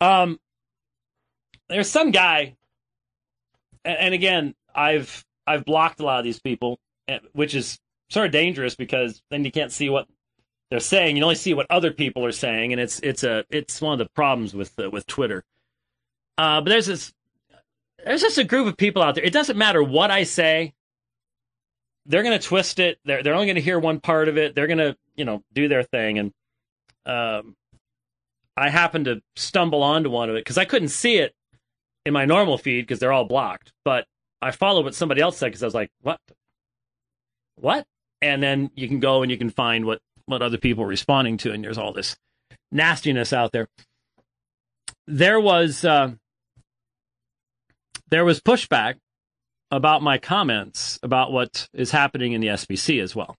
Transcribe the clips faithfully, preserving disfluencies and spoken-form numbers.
Um, there's some guy, and, and again, I've I've blocked a lot of these people, which is sort of dangerous because then you can't see what they're saying. You only see what other people are saying, and it's it's a it's one of the problems with uh, with Twitter. Uh, but there's this there's just a group of people out there. It doesn't matter what I say. They're going to twist it. They're they're only going to hear one part of it. They're going to, you know, do their thing. And um, I happened to stumble onto one of it because I couldn't see it in my normal feed because they're all blocked. But I followed what somebody else said because I was like, what? What? And then you can go and you can find what, what other people are responding to. And there's all this nastiness out there. There was uh, there was pushback about my comments about what is happening in the S B C as well.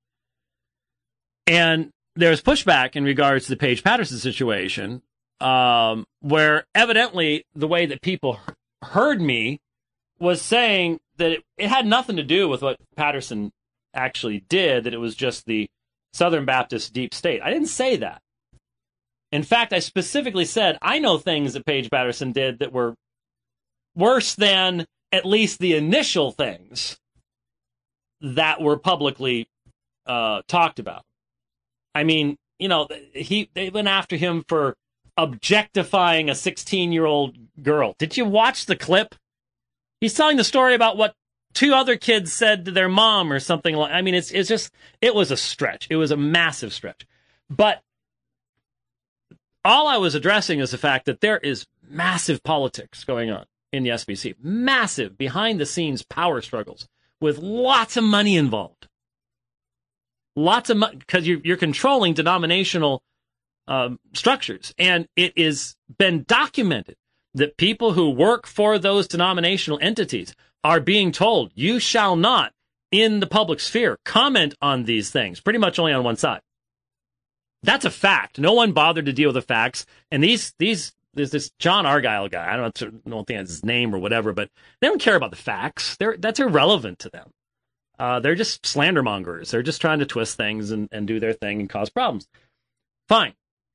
And there's pushback in regards to the Paige Patterson situation, um, where evidently the way that people heard me was saying that it, it had nothing to do with what Patterson actually did, that it was just the Southern Baptist deep state. I didn't say that. In fact, I specifically said, I know things that Paige Patterson did that were worse than at least the initial things that were publicly uh, talked about. I mean, you know, he they went after him for objectifying a sixteen-year-old girl. Did you watch the clip? He's telling the story about what two other kids said to their mom or something like. I mean, it's it's just it was a stretch. It was a massive stretch. But all I was addressing is the fact that there is massive politics going on in the S B C, massive behind-the-scenes power struggles with lots of money involved. Lots of money, because you're, you're controlling denominational um, structures. And it has been documented that people who work for those denominational entities are being told, you shall not, in the public sphere, comment on these things, pretty much only on one side. That's a fact. No one bothered to deal with the facts. And these these There's this John Argyle guy. I don't, don't think that's his name or whatever, but they don't care about the facts. They're, that's irrelevant to them. Uh, they're just slandermongers. They're just trying to twist things and, and do their thing and cause problems. Fine.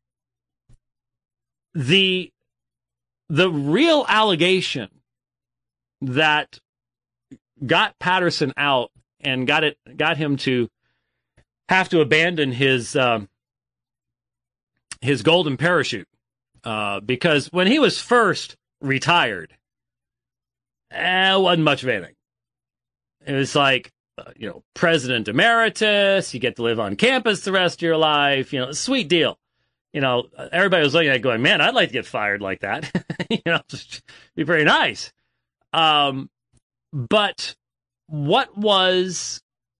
The, the real allegation that got Patterson out and got it got him to have to abandon his um, his golden parachute. Uh, because when he was first retired, eh, it wasn't much of anything. It was like, uh, you know, president emeritus, you get to live on campus the rest of your life, you know, sweet deal. You know, everybody was looking at it going, man, I'd like to get fired like that. you know, just be very nice. Um, but what was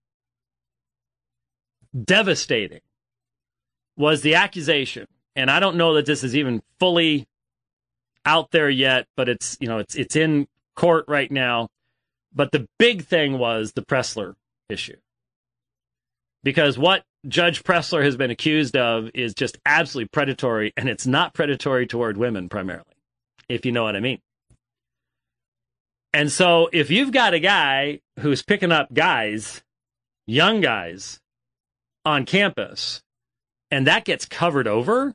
devastating was the accusation. And I don't know that this is even fully out there yet, but it's, you know, it's it's in court right now. But the big thing was the Pressler issue. Because what Judge Pressler has been accused of is just absolutely predatory, and it's not predatory toward women primarily, if you know what I mean. And so if you've got a guy who's picking up guys, young guys, on campus, and that gets covered over,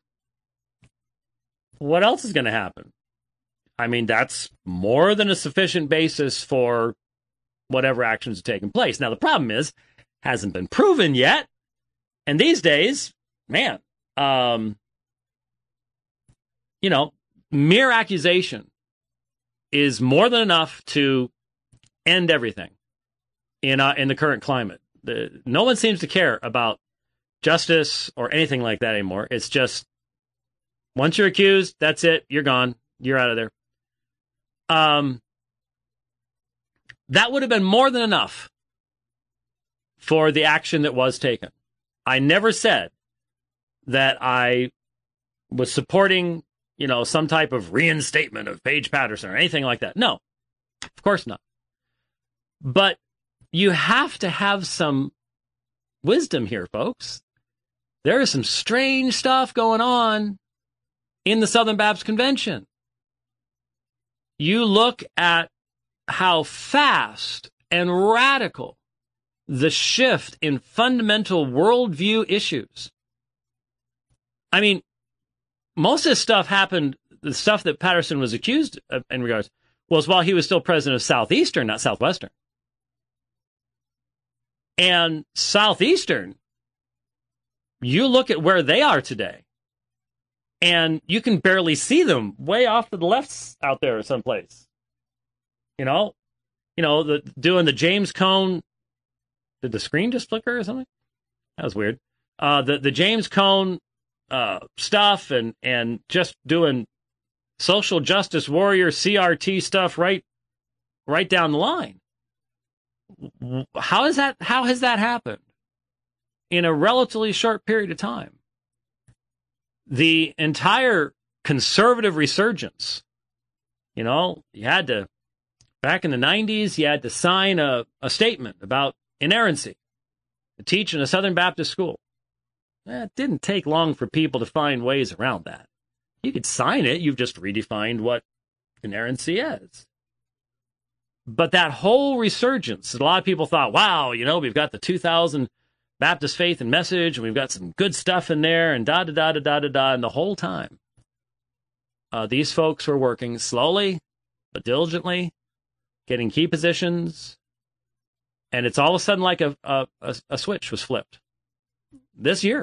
what else is going to happen? I mean, that's more than a sufficient basis for whatever actions are taking place. Now, the problem is, hasn't been proven yet. And these days, man, um, you know, mere accusation is more than enough to end everything in uh, in the current climate. The, no one seems to care about justice or anything like that anymore. It's just, once you're accused, that's it. You're gone. You're out of there. Um, that would have been more than enough for the action that was taken. I never said that I was supporting, you know, some type of reinstatement of Paige Patterson or anything like that. No, of course not. But you have to have some wisdom here, folks. There is some strange stuff going on in the Southern Baptist Convention. You look at how fast and radical the shift in fundamental worldview issues. I mean, most of this stuff happened the stuff that Patterson was accused of in regards was while he was still president of Southeastern, not Southwestern. And Southeastern, you look at where they are today, and you can barely see them way off to the left out there someplace. You know, you know, the doing the James Cone. Did the screen just flicker or something? That was weird. Uh, the the James Cone uh, stuff and and just doing social justice warrior C R T stuff right right down the line. How is that? How has that happened in a relatively short period of time? The entire conservative resurgence. You know, you had to back in the nineties. You had to sign a, a statement about inerrancy to teach in a Southern Baptist school. Eh, it didn't take long for people to find ways around that. You could sign it. You've just redefined what inerrancy is. But that whole resurgence, a lot of people thought, wow, you know, we've got the two thousand Baptist Faith and Message, and we've got some good stuff in there, and da-da-da-da-da-da-da, and the whole time, uh, these folks were working slowly but diligently, getting key positions, and it's all of a sudden like a, a, a switch was flipped this year.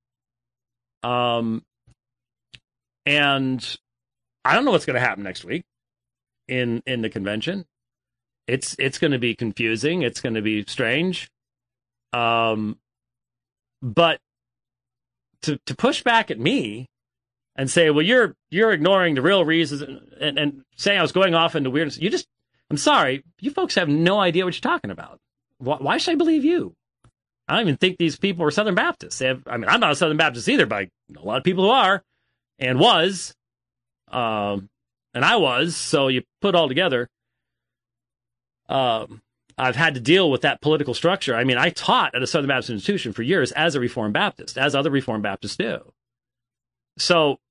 Um, and I don't know what's going to happen next week in, in the convention. It's it's going to be confusing. It's going to be strange. Um, but to to push back at me and say, well, you're you're ignoring the real reasons and, and, and saying I was going off into weirdness. You just, I'm sorry, you folks have no idea what you're talking about. Why, why should I believe you? I don't even think these people were Southern Baptists. They have, I mean, I'm not a Southern Baptist either, but I know a lot of people who are and was. Um, and I was. So you put it all together. Um, I've had to deal with that political structure. I mean, I taught at a Southern Baptist institution for years as a Reformed Baptist, as other Reformed Baptists do. So,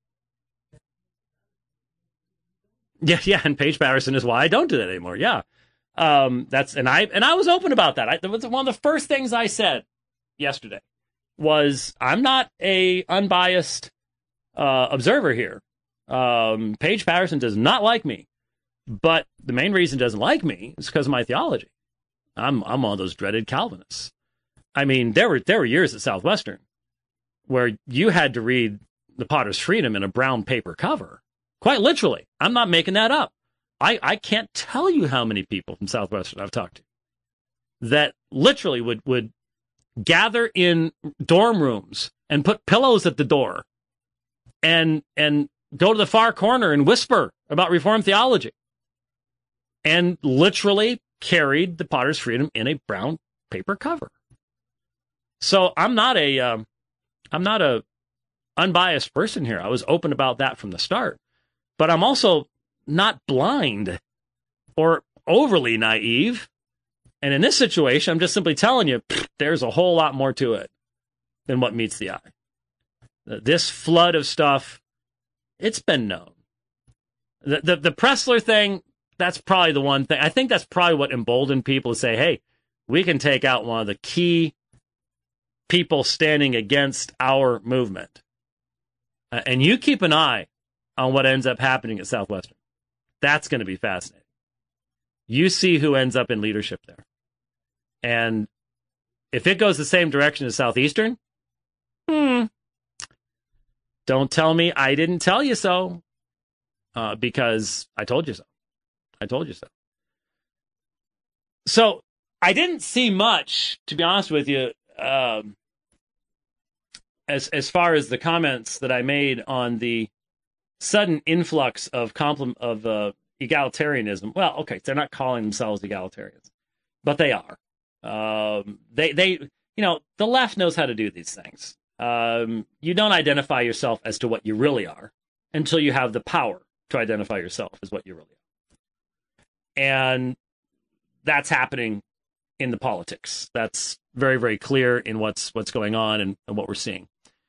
yeah, yeah, and Paige Patterson is why I don't do that anymore. Yeah, um, that's and I and I was open about that. I, that was one of the first things I said yesterday was I'm not a unbiased uh, observer here. Um, Paige Patterson does not like me. But the main reason he doesn't like me is because of my theology. I'm I'm one of those dreaded Calvinists. I mean, there were there were years at Southwestern where you had to read The Potter's Freedom in a brown paper cover. Quite literally. I'm not making that up. I, I can't tell you how many people from Southwestern I've talked to that literally would, would gather in dorm rooms and put pillows at the door and and go to the far corner and whisper about Reformed theology. And literally carried The Potter's Freedom in a brown paper cover. So I'm not a, um, I'm not a unbiased person here. I was open about that from the start, but I'm also not blind or overly naive. And in this situation, I'm just simply telling you, there's a whole lot more to it than what meets the eye. This flood of stuff, it's been known. The the, the Pressler thing. That's probably the one thing. I think that's probably what emboldened people to say, hey, we can take out one of the key people standing against our movement. Uh, and you keep an eye on what ends up happening at Southwestern. That's going to be fascinating. You see who ends up in leadership there. And if it goes the same direction as Southeastern, hmm, don't tell me I didn't tell you so, uh, because I told you so. I told you so. So I didn't see much, to be honest with you, um, as as far as the comments that I made on the sudden influx of compl- of uh, egalitarianism. Well, okay, they're not calling themselves egalitarians, but they are. Um, they they you know the left knows how to do these things. Um, you don't identify yourself as to what you really are until you have the power to identify yourself as what you really are. And that's happening in the politics. That's very, very clear in what's what's going on and, and what we're seeing.